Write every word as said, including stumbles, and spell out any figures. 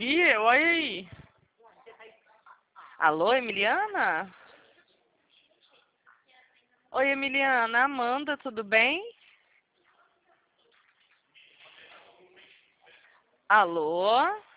Ih, olha aí. Alô, Emiliana? Oi, Emiliana. Amanda, tudo bem? Alô?